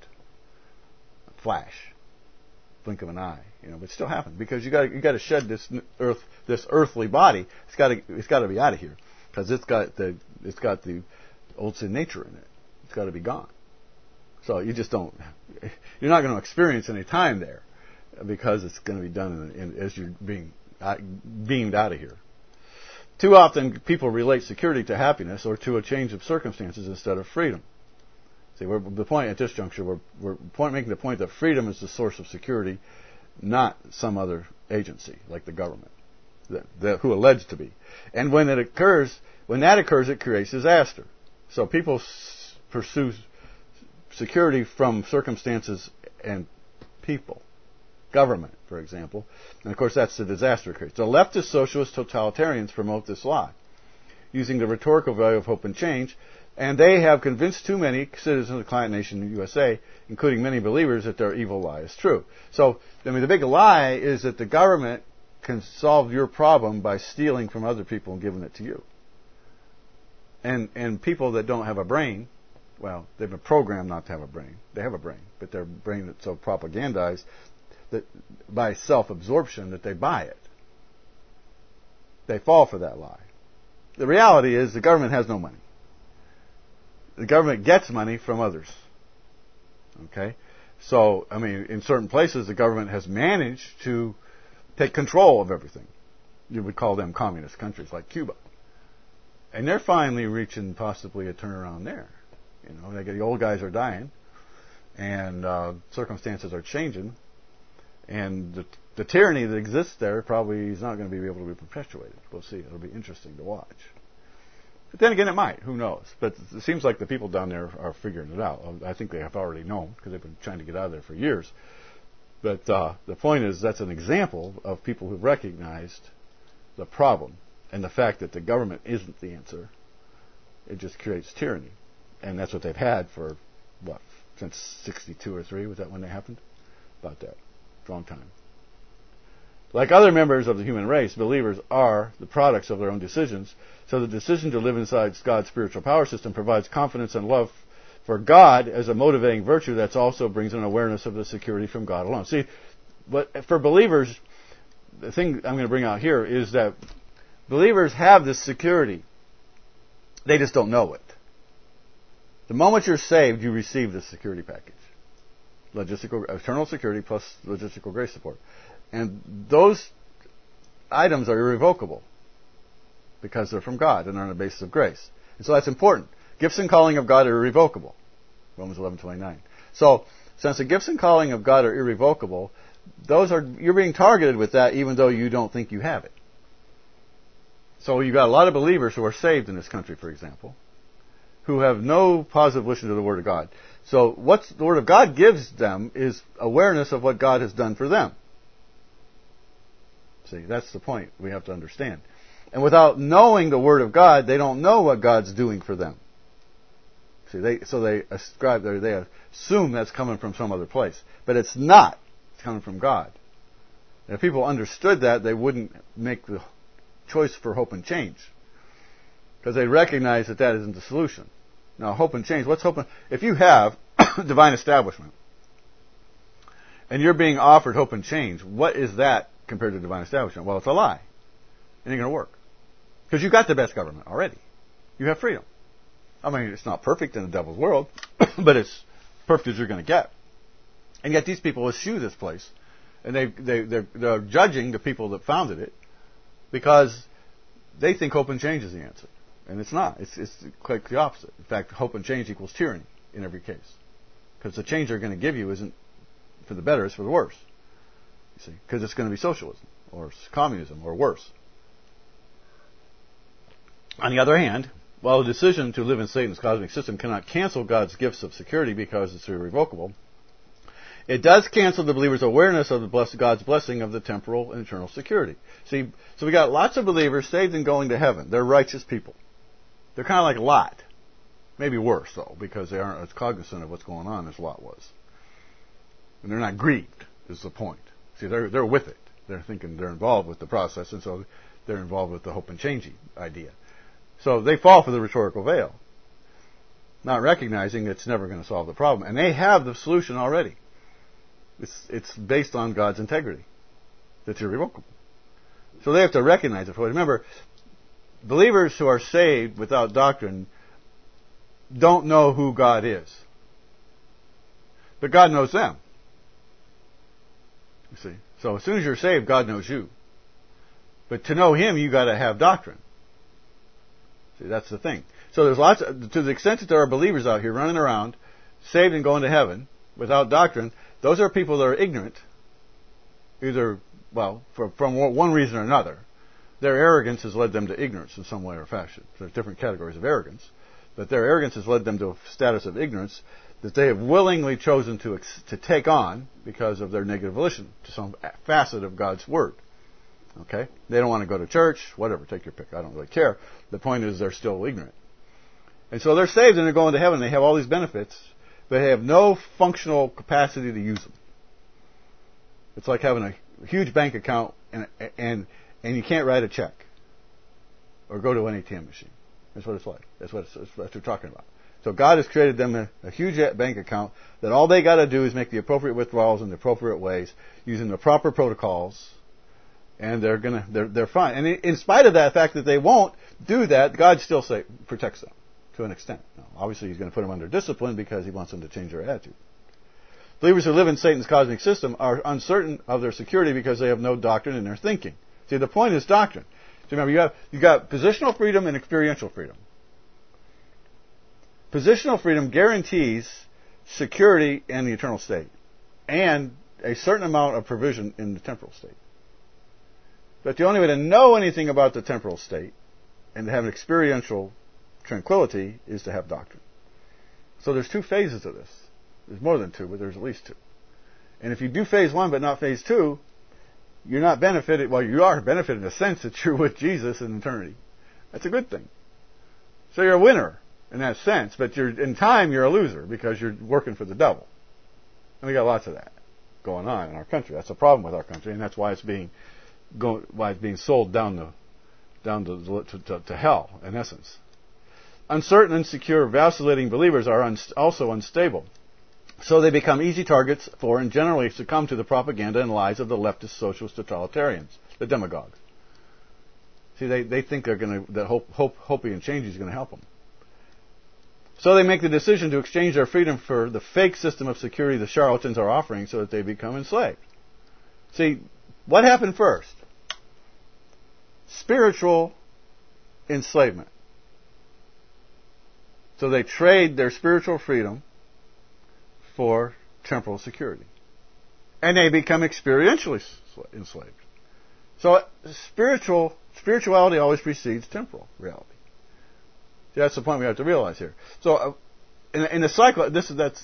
A flash. Blink of an eye. But it still happens because you got to shed this earthly body. It's got to be out of here because it's got the old sin nature in it. It's got to be gone. So you're not going to experience any time there because it's going to be done as you're being beamed out of here. Too often people relate security to happiness or to a change of circumstances instead of freedom. See, the point at this juncture, we're making the point that freedom is the source of security, not some other agency like the government. who allege to be. And when that occurs, it creates disaster. So people pursue security from circumstances and people. Government, for example. And of course that's the disaster it creates. The leftist socialist totalitarians promote this lie, using the rhetorical value of hope and change, and they have convinced too many citizens of the client nation USA, including many believers, that their evil lie is true. So, the big lie is that the government can solve your problem by stealing from other people and giving it to you. And people that don't have a brain, well, they've been programmed not to have a brain. They have a brain, but their brain is so propagandized that by self-absorption that they buy it. They fall for that lie. The reality is the government has no money. The government gets money from others. Okay? So, in certain places the government has managed to take control of everything. You would call them communist countries like Cuba. And they're finally reaching possibly a turnaround there. The old guys are dying, and circumstances are changing, and the tyranny that exists there probably is not going to be able to be perpetuated. We'll see. It'll be interesting to watch. But then again, it might. Who knows? But it seems like the people down there are figuring it out. I think they have already known because they've been trying to get out of there for years. But the point is, that's an example of people who've recognized the problem and the fact that the government isn't the answer. It just creates tyranny. And that's what they've had for, since 62 or 3? Was that when they happened? About that. Long time. Like other members of the human race, believers are the products of their own decisions. So the decision to live inside God's spiritual power system provides confidence and love for God as a motivating virtue that also brings an awareness of the security from God alone. See, but for believers, the thing I'm going to bring out here is that believers have this security. They just don't know it. The moment you're saved, you receive this security package. Eternal security plus logistical grace support. And those items are irrevocable because they're from God and are on the basis of grace. And so that's important. Gifts and calling of God are irrevocable. Romans 11:29. So, since the gifts and calling of God are irrevocable, you're being targeted with that even though you don't think you have it. So you've got a lot of believers who are saved in this country, for example, who have no positive relation to the Word of God. So what the Word of God gives them is awareness of what God has done for them. See, that's the point we have to understand. And without knowing the Word of God, they don't know what God's doing for them. See, they assume that's coming from some other place. But it's not. It's coming from God. And if people understood that, they wouldn't make the choice for hope and change. Because they recognize that that isn't the solution. Now, hope and change, what's hope and... If you have divine establishment, and you're being offered hope and change, what is that compared to divine establishment? Well, it's a lie. It ain't going to work. Because you've got the best government already. You have freedom. It's not perfect in the devil's world, but it's perfect as you're going to get. And yet these people eschew this place. And they're judging the people that founded it because they think hope and change is the answer. And it's not. It's quite the opposite. In fact, hope and change equals tyranny in every case. Because the change they're going to give you isn't for the better, it's for the worse. You see, because it's going to be socialism or communism or worse. On the other hand, while the decision to live in Satan's cosmic system cannot cancel God's gifts of security because it's irrevocable, it does cancel the believer's awareness of God's blessing of the temporal and eternal security. See, so we got lots of believers saved and going to heaven. They're righteous people. They're kind of like Lot. Maybe worse, though, because they aren't as cognizant of what's going on as Lot was. And they're not grieved, is the point. See, they're with it. They're thinking they're involved with the process, and so they're involved with the hope and changing idea. So they fall for the rhetorical veil, not recognizing it's never going to solve the problem. And they have the solution already. It's based on God's integrity. That's irrevocable. So they have to recognize it. Remember, believers who are saved without doctrine don't know who God is. But God knows them. You see. So as soon as you're saved, God knows you. But to know Him, you've got to have doctrine. See, that's the thing. So there's to the extent that there are believers out here running around, saved and going to heaven, without doctrine, those are people that are ignorant, either, from one reason or another. their arrogance has led them to ignorance in some way or fashion. There's different categories of arrogance, but their arrogance has led them to a status of ignorance that they have willingly chosen to take on because of their negative volition to some facet of God's Word. Okay? They don't want to go to church, whatever, take your pick. I don't really care. The point is they're still ignorant. And so they're saved and they're going to heaven. They have all these benefits, but they have no functional capacity to use them. It's like having a huge bank account and you can't write a check or go to an ATM machine. That's what it's like. That's what we're talking about. So God has created them a huge bank account that all they got to do is make the appropriate withdrawals in the appropriate ways, using the proper protocols, and they're fine. And in spite of that fact that they won't do that, God still protects them to an extent. Now, obviously, He's going to put them under discipline because He wants them to change their attitude. Believers who live in Satan's cosmic system are uncertain of their security because they have no doctrine in their thinking. See, the point is doctrine. So remember, you've got positional freedom and experiential freedom. Positional freedom guarantees security in the eternal state and a certain amount of provision in the temporal state. But the only way to know anything about the temporal state and to have an experiential tranquility is to have doctrine. So there's two phases of this. There's more than two, but there's at least two. And if you do phase one but not phase two, you're not benefited. Well, you are benefited in the sense that you're with Jesus in eternity. That's a good thing. So you're a winner in that sense, but in time you're a loser because you're working for the devil. And we got lots of that going on in our country. That's a problem with our country, and that's why it's being sold down to hell, in essence. Uncertain, insecure, vacillating believers are also unstable. So they become easy targets for and generally succumb to the propaganda and lies of the leftist socialist totalitarians, the demagogues. See, they think that hope and change is going to help them. So they make the decision to exchange their freedom for the fake system of security the charlatans are offering so that they become enslaved. See, what happened first? Spiritual enslavement. So they trade their spiritual freedom for temporal security. And they become experientially enslaved. So spirituality always precedes temporal reality. See, that's the point we have to realize here. So in the cycle, there's a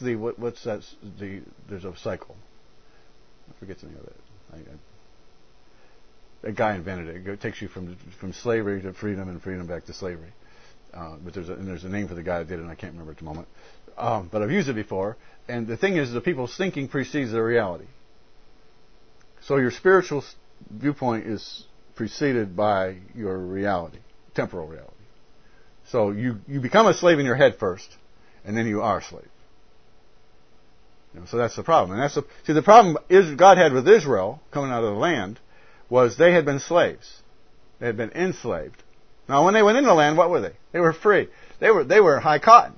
cycle. I forget the name of it. A guy invented it. It takes you from slavery to freedom and freedom back to slavery. But there's a name for the guy that did it, and I can't remember at the moment. But I've used it before. And the thing is, the people's thinking precedes their reality. So your spiritual viewpoint is preceded by your reality, temporal reality. So you become a slave in your head first, and then you are a slave. So that's the problem. And the problem God had with Israel coming out of the land was they had been slaves. They had been enslaved. Now, when they went into the land, what were they? They were free. They were high cotton.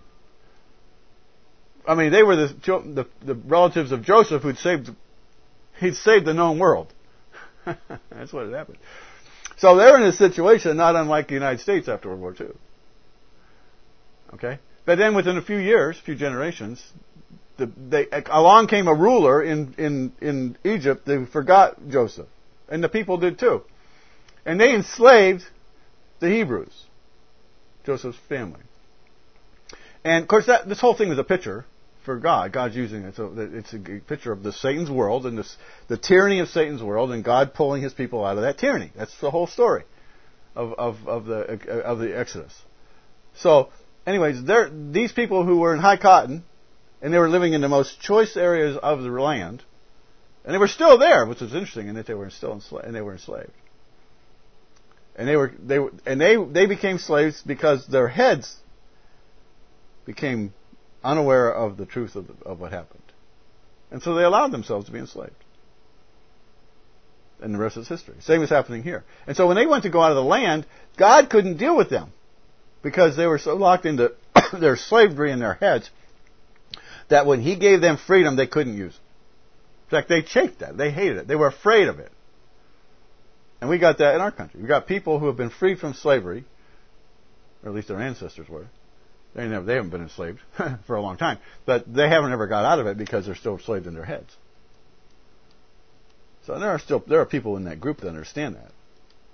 I mean, they were the relatives of Joseph he'd saved the known world. That's what had happened. So they were in a situation not unlike the United States after World War II. Okay? But then within a few generations, along came a ruler in Egypt that forgot Joseph. And the people did too. And they enslaved the Hebrews, Joseph's family. And of course, this whole thing is a picture for God. God's using it. So it's a picture of Satan's world and the tyranny of Satan's world and God pulling His people out of that tyranny. That's the whole story of the Exodus. So, anyways, these people who were in high cotton and they were living in the most choice areas of the land, and they were still there, which was interesting, in that they were still enslaved. And they became slaves because their heads became unaware of the truth of what happened. And so they allowed themselves to be enslaved. And the rest is history. Same is happening here. And so when they went to go out of the land, God couldn't deal with them because they were so locked into their slavery in their heads that when He gave them freedom, they couldn't use it. In fact, they chafed that. They hated it. They were afraid of it. And we got that in our country. We got people who have been freed from slavery, or at least their ancestors were. They haven't been enslaved for a long time, but they haven't ever got out of it because they're still enslaved in their heads. So there are people in that group that understand that.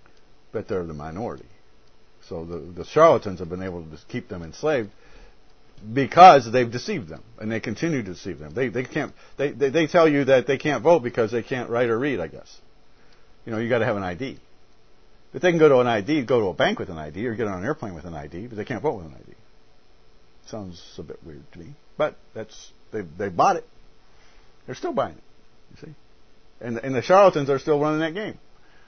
but they're the minority. So the charlatans have been able to just keep them enslaved because they've deceived them, and they continue to deceive them. They tell you that they can't vote because they can't write or read, I guess. You got to have an ID. But they can go to a bank with an ID, or get on an airplane with an ID, but they can't vote with an ID. Sounds a bit weird to me, but they bought it. They're still buying it, you see. And the charlatans are still running that game.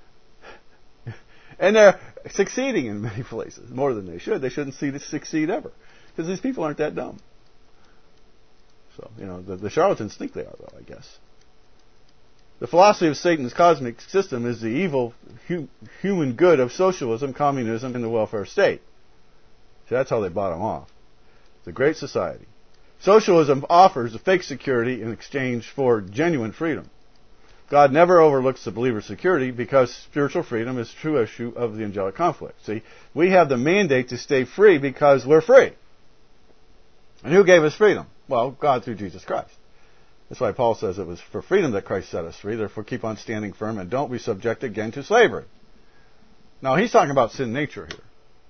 And they're succeeding in many places, more than they should. They shouldn't succeed ever, because these people aren't that dumb. So, the charlatans think they are, though, I guess. The philosophy of Satan's cosmic system is the evil human good of socialism, communism, and the welfare state. See, that's how they bought them off. The Great Society. Socialism offers a fake security in exchange for genuine freedom. God never overlooks the believer's security because spiritual freedom is a true issue of the angelic conflict. See, we have the mandate to stay free because we're free. And who gave us freedom? Well, God through Jesus Christ. That's why Paul says it was for freedom that Christ set us free. Therefore, keep on standing firm and don't be subject again to slavery. Now, he's talking about sin nature here.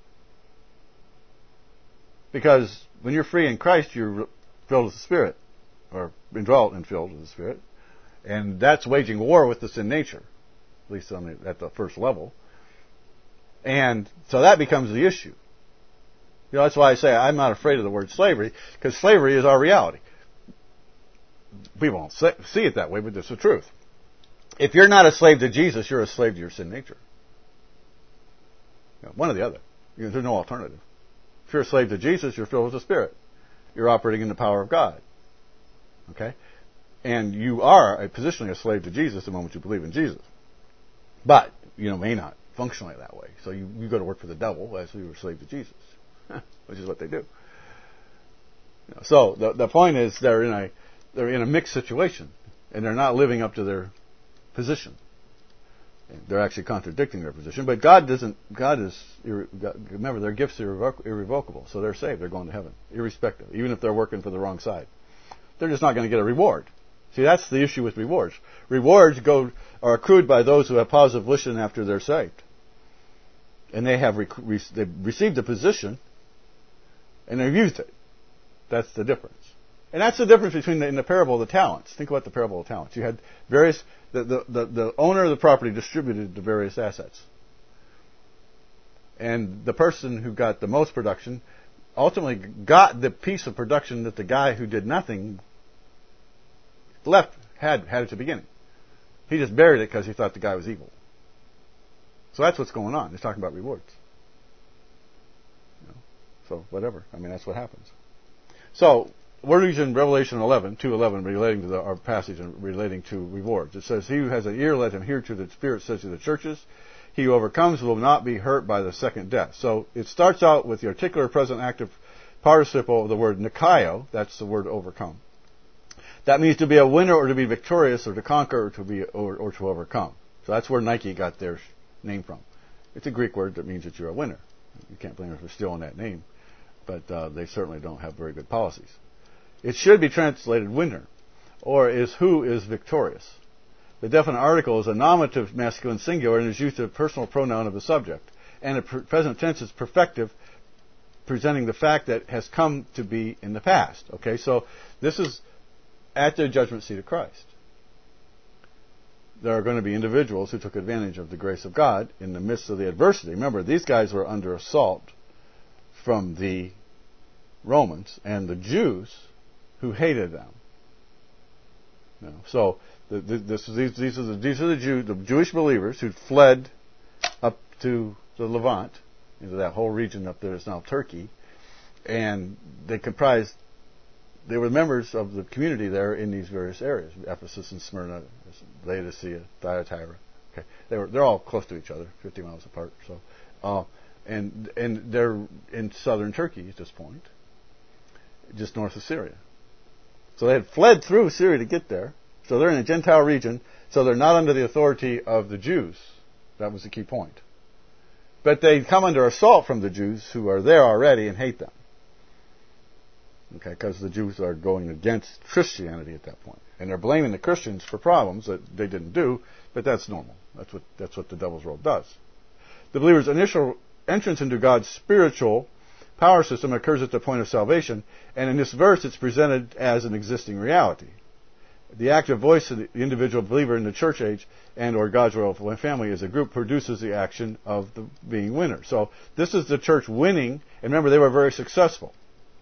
Because when you're free in Christ, you're filled with the Spirit, or indwelt and filled with the Spirit. And that's waging war with the sin nature, at least at the first level. And so that becomes the issue. That's why I say I'm not afraid of the word slavery, because slavery is our reality. People don't see it that way, but it's the truth. If you're not a slave to Jesus, you're a slave to your sin nature. One or the other. There's no alternative. If you're a slave to Jesus, you're filled with the Spirit. You're operating in the power of God. Okay? And you are positionally a slave to Jesus the moment you believe in Jesus. But, may not functionally that way. So you go to work for the devil as if you were a slave to Jesus. Which is what they do. So the point is they're in a mixed situation. And they're not living up to their position. They're actually contradicting their position. But remember, their gifts are irrevocable. So they're saved. They're going to heaven, irrespective. Even if they're working for the wrong side. They're just not going to get a reward. See, that's the issue with rewards. Rewards are accrued by those who have positive volition after they're saved. And they have they've received a position, and they've used it. That's the difference. And that's the difference between in the parable of the talents. Think about the parable of talents. You had the owner of the property distributed the various assets. And the person who got the most production ultimately got the piece of production that the guy who did nothing had at the beginning. He just buried it because he thought the guy was evil. So that's what's going on. He's talking about rewards. So whatever. That's what happens. So we're using Revelation 2:11, relating to our passage and relating to rewards. It says, "He who has an ear, let him hear to the Spirit says to the churches. He who overcomes will not be hurt by the second death." So it starts out with the articular present active participle of the word nikaio. That's the word overcome. That means to be a winner or to be victorious or to conquer or to overcome. So that's where Nike got their name from. It's a Greek word that means that you're a winner. You can't blame them for stealing that name. But they certainly don't have very good policies. It should be translated winner, or who is victorious. The definite article is a nominative masculine singular and is used as a personal pronoun of the subject. And the present tense is perfective, presenting the fact that has come to be in the past. Okay, so this is at the judgment seat of Christ. There are going to be individuals who took advantage of the grace of God in the midst of the adversity. Remember, these guys were under assault from the Romans and the Jews who hated them. So these are the Jewish believers who fled up to the Levant, into that whole region up there is now Turkey, and they were members of the community there in these various areas: Ephesus and Smyrna, Laodicea, Thyatira. Okay, they're all close to each other, 50 miles apart. So, and they're in southern Turkey at this point, just north of Syria. So they had fled through Syria to get there. So they're in a Gentile region. So they're not under the authority of the Jews. That was the key point. But they come under assault from the Jews who are there already and hate them. Okay, because the Jews are going against Christianity at that point. And they're blaming the Christians for problems that they didn't do, but that's normal. That's what the devil's role does. the believer's initial entrance into God's spiritual power system occurs at the point of salvation, and in this verse it's presented as an existing reality. The active voice of the individual believer in the church age and or God's royal family as a group produces the action of the being winner. So this is the church winning, and remember they were very successful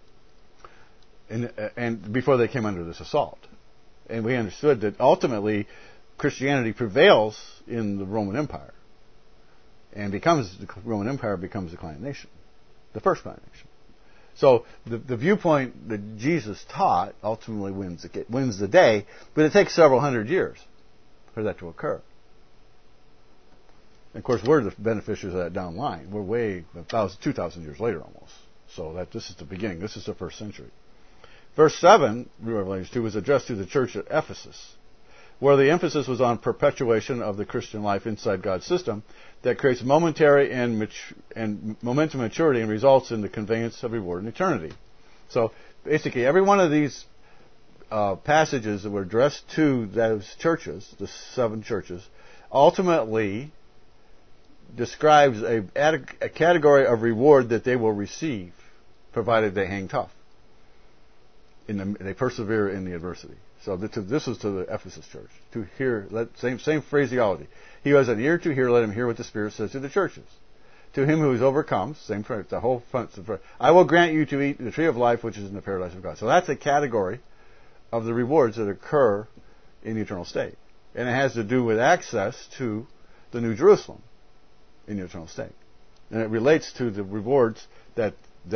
and before they came under this assault. And we understood that ultimately Christianity prevails in the Roman Empire and the Roman Empire becomes the client nation, the first client nation. So the viewpoint that Jesus taught ultimately wins the day, but it takes several hundred years for that to occur. And of course, we're the beneficiaries of that down the line. We're way 2,000 years later almost. So that this is the beginning. This is the first century. Verse 7, Revelation 2, was addressed to the church at Ephesus, where the emphasis was on perpetuation of the Christian life inside God's system that creates momentary and momentum maturity and results in the conveyance of reward in eternity. So basically, every one of these passages that were addressed to those churches, the 7 churches, ultimately describes a category of reward that they will receive, provided they hang tough. They persevere in the adversity. So this was to the Ephesus church. To hear, same phraseology. He who has an ear to hear, let him hear what the Spirit says to the churches. To him who is overcome, same phrase, the whole front. I will grant you to eat the tree of life, which is in the paradise of God. So that's a category of the rewards that occur in the eternal state. And it has to do with access to the New Jerusalem in the eternal state. And it relates to the rewards that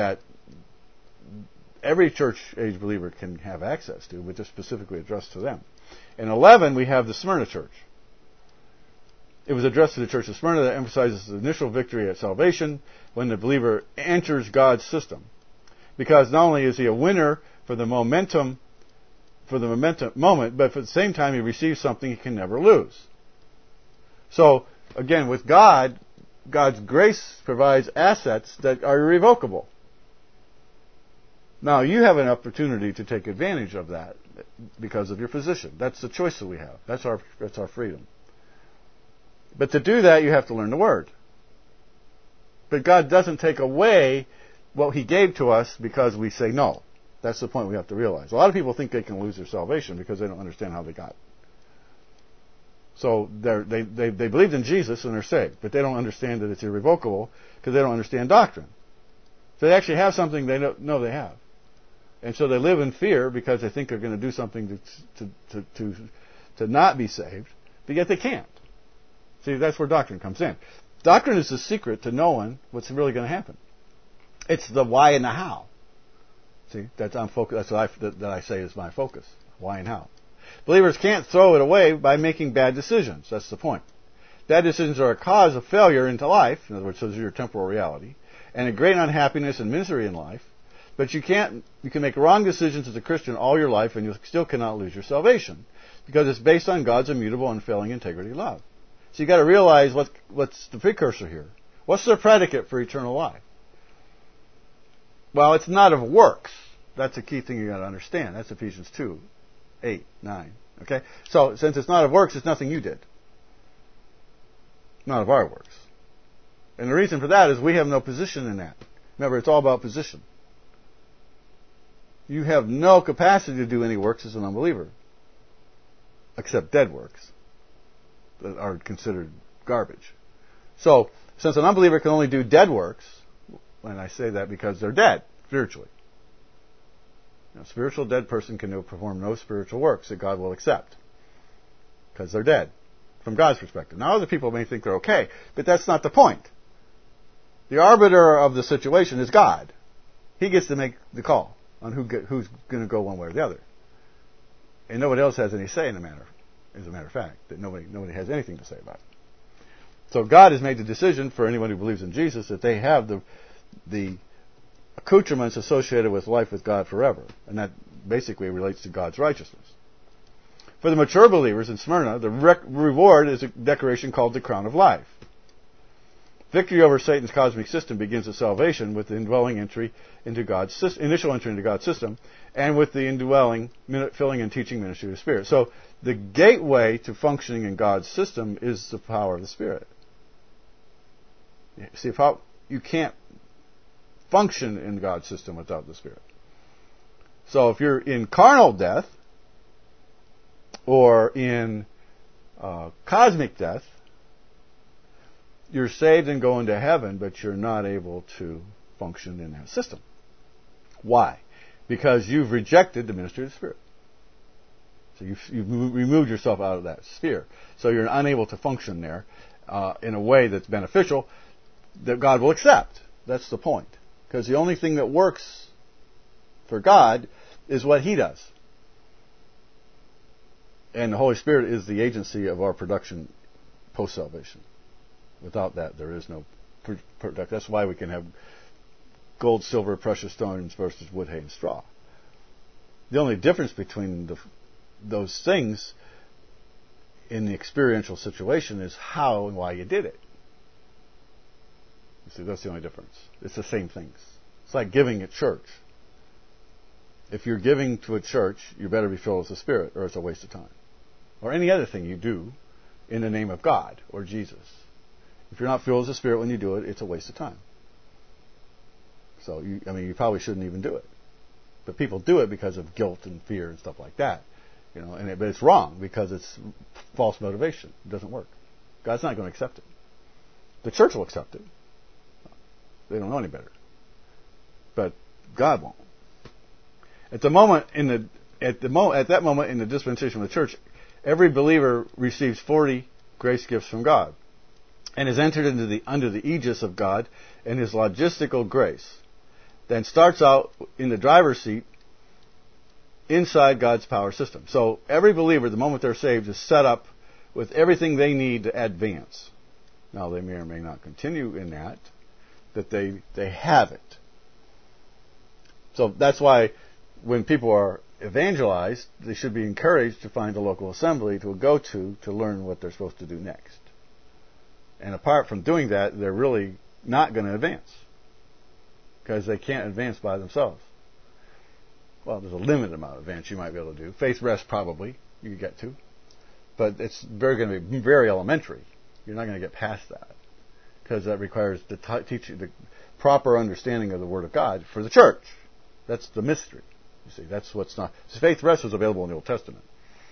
every church age believer can have access to, which is specifically addressed to them. In 11, we have the Smyrna church. It was addressed to the church of Smyrna that emphasizes the initial victory at salvation when the believer enters God's system. Because not only is he a winner for the moment, but at the same time he receives something he can never lose. So, again, with God, God's grace provides assets that are irrevocable. Now, you have an opportunity to take advantage of that because of your position. That's the choice that we have. That's our freedom. But to do that, you have to learn the Word. But God doesn't take away what He gave to us because we say no. That's the point we have to realize. A lot of people think they can lose their salvation because they don't understand how they got it. So they believed in Jesus and they're saved, but they don't understand that it's irrevocable because they don't understand doctrine. So they actually have something they don't know they have. And so they live in fear because they think they're going to do something to not be saved, but yet they can't. See, that's where doctrine comes in. Doctrine is the secret to knowing what's really going to happen. It's the why and the how. See, that's what I say is my focus. Why and how. Believers can't throw it away by making bad decisions. That's the point. Bad decisions are a cause of failure into life. In other words, those are your temporal reality, and a great unhappiness and misery in life. But you can make wrong decisions as a Christian all your life and you still cannot lose your salvation because it's based on God's immutable, unfailing integrity love. So you got to realize what's the precursor here. What's the predicate for eternal life? Well, it's not of works. That's a key thing you got to understand. That's Ephesians 2, 8, 9. Okay? So since it's not of works, it's nothing you did. Not of our works. And the reason for that is we have no position in that. Remember, it's all about position. You have no capacity to do any works as an unbeliever, except dead works that are considered garbage. So, since an unbeliever can only do dead works, and I say that because they're dead, spiritually. A spiritual dead person can perform no spiritual works that God will accept, because they're dead, from God's perspective. Now, other people may think they're okay, but that's not the point. The arbiter of the situation is God. He gets to make the call on who's going to go one way or the other. And nobody else has any say in the matter, as a matter of fact. That nobody has anything to say about it. So God has made the decision for anyone who believes in Jesus that they have the accoutrements associated with life with God forever. And that basically relates to God's righteousness. For the mature believers in Smyrna, the reward is a decoration called the crown of life. Victory over Satan's cosmic system begins at salvation with the indwelling entry into God's initial entry into God's system, and with the indwelling, filling, and teaching ministry of the Spirit. So the gateway to functioning in God's system is the power of the Spirit. See, how you can't function in God's system without the Spirit. So if you're in carnal death or in cosmic death, you're saved and going to heaven, but you're not able to function in that system. Why? Because you've rejected the ministry of the Spirit. So you've removed yourself out of that sphere. So you're unable to function there in a way that's beneficial, that God will accept. That's the point. Because the only thing that works for God is what He does. And the Holy Spirit is the agency of our production post-salvation. Without that, there is no production. That's why we can have gold, silver, precious stones versus wood, hay, and straw. The only difference between those things in the experiential situation is how and why you did it. You see, that's the only difference. It's the same things. It's like giving at church. If you're giving to a church, you better be filled with the Spirit, or it's a waste of time. Or any other thing you do in the name of God or Jesus. If you're not filled with the Spirit when you do it, it's a waste of time. So, you probably shouldn't even do it. But people do it because of guilt and fear and stuff like that. But it's wrong because it's false motivation. It doesn't work. God's not going to accept it. The church will accept it. They don't know any better. But God won't. At that moment in the dispensation of the church, every believer receives 40 grace gifts from God and is entered under the aegis of God and His logistical grace. Then starts out in the driver's seat inside God's power system. So every believer, the moment they're saved, is set up with everything they need to advance. Now they may or may not continue in that, but they have it. So that's why when people are evangelized, they should be encouraged to find a local assembly to go to learn what they're supposed to do next. And apart from doing that, they're really not going to advance. Because they can't advance by themselves. Well, there's a limited amount of advance you might be able to do. Faith rest, probably, you can get to. But it's going to be very elementary. You're not going to get past that. Because that requires the proper understanding of the Word of God for the church. That's the mystery. You see, that's what's not. Faith rest was available in the Old Testament.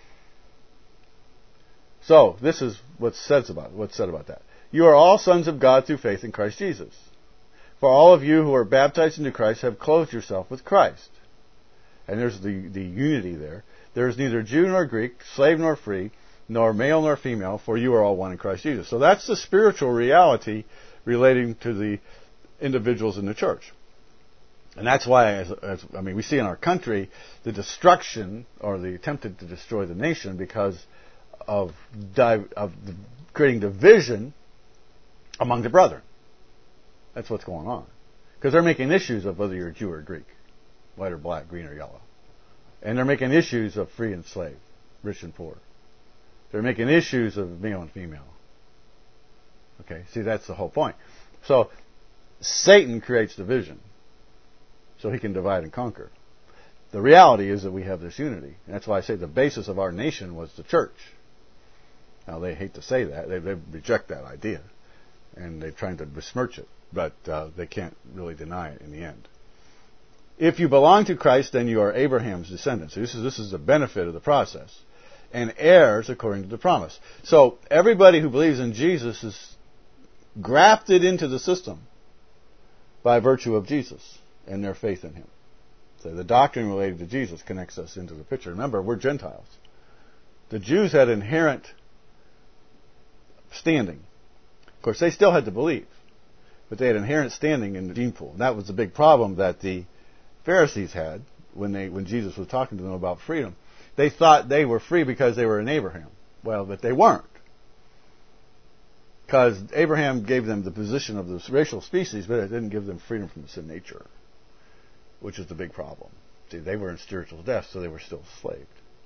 So, this is what's said about that. You are all sons of God through faith in Christ Jesus. For all of you who are baptized into Christ have clothed yourself with Christ. And there's the unity there. There is neither Jew nor Greek, slave nor free, nor male nor female, for you are all one in Christ Jesus. So that's the spiritual reality relating to the individuals in the church. And that's why, we see in our country the destruction or the attempted to destroy the nation because of creating division among the brethren. That's what's going on. Because they're making issues of whether you're Jew or Greek, white or black, green or yellow. And they're making issues of free and slave, rich and poor. They're making issues of male and female. Okay, see, that's the whole point. So, Satan creates division so he can divide and conquer. The reality is that we have this unity. And that's why I say the basis of our nation was the church. Now, they hate to say that. They reject that idea. And they're trying to besmirch it. But they can't really deny it in the end. If you belong to Christ, then you are Abraham's descendants. So this is the benefit of the process. And heirs according to the promise. So everybody who believes in Jesus is grafted into the system by virtue of Jesus and their faith in Him. So the doctrine related to Jesus connects us into the picture. Remember, we're Gentiles. The Jews had inherent standing. Of course, they still had to believe. But they had inherent standing in the gene pool. And that was the big problem that the Pharisees had when Jesus was talking to them about freedom. They thought they were free because they were in Abraham. Well, but they weren't. Because Abraham gave them the position of the racial species, but it didn't give them freedom from sin nature, which is the big problem. See, they were in spiritual death, so they were still enslaved.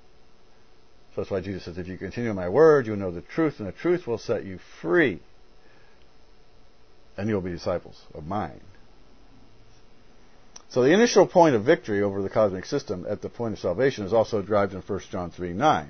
So that's why Jesus says, if you continue in my word, you'll know the truth, and the truth will set you free. And you'll be disciples of mine. So the initial point of victory over the cosmic system at the point of salvation is also derived in 1 John 3:9.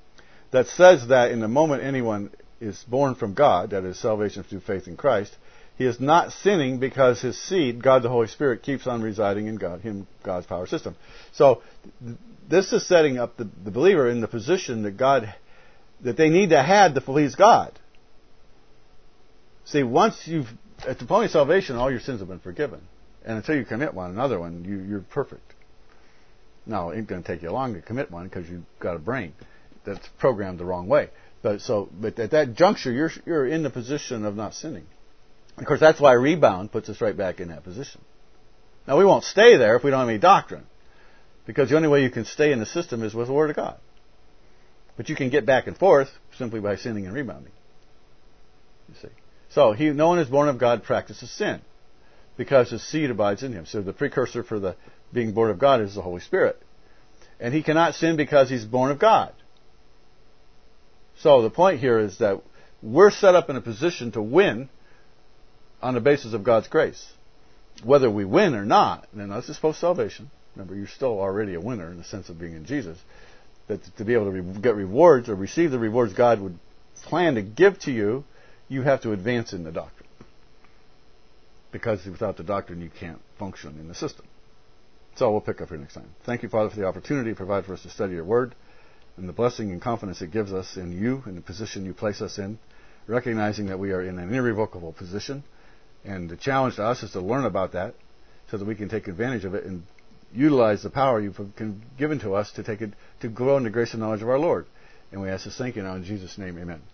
That says that in the moment anyone is born from God, that is salvation through faith in Christ, He is not sinning because his seed, God the Holy Spirit, keeps on residing in God's power system. So this is setting up the believer in the position that they need to have to please God. See, at the point of salvation, all your sins have been forgiven. And until you commit another one, you're perfect. Now, it ain't going to take you long to commit one because you've got a brain that's programmed the wrong way. But at that juncture, you're in the position of not sinning. Of course, that's why rebound puts us right back in that position. Now, we won't stay there if we don't have any doctrine, because the only way you can stay in the system is with the Word of God. But you can get back and forth simply by sinning and rebounding. You see. So, no one is born of God practices sin, because his seed abides in him. So the precursor for the being born of God is the Holy Spirit. And he cannot sin because he's born of God. So the point here is that we're set up in a position to win on the basis of God's grace. Whether we win or not, and that's just post-salvation. Remember, you're still already a winner in the sense of being in Jesus. But to be able to get rewards or receive the rewards God would plan to give to you, you have to advance in the doctrine. Because without the doctrine, you can't function in the system. So we'll pick up here next time. Thank you, Father, for the opportunity to provide for us to study your word and the blessing and confidence it gives us in you and the position you place us in, recognizing that we are in an irrevocable position. And the challenge to us is to learn about that so that we can take advantage of it and utilize the power you've given to us to grow in the grace and knowledge of our Lord. And we ask this thank you now in Jesus' name, amen.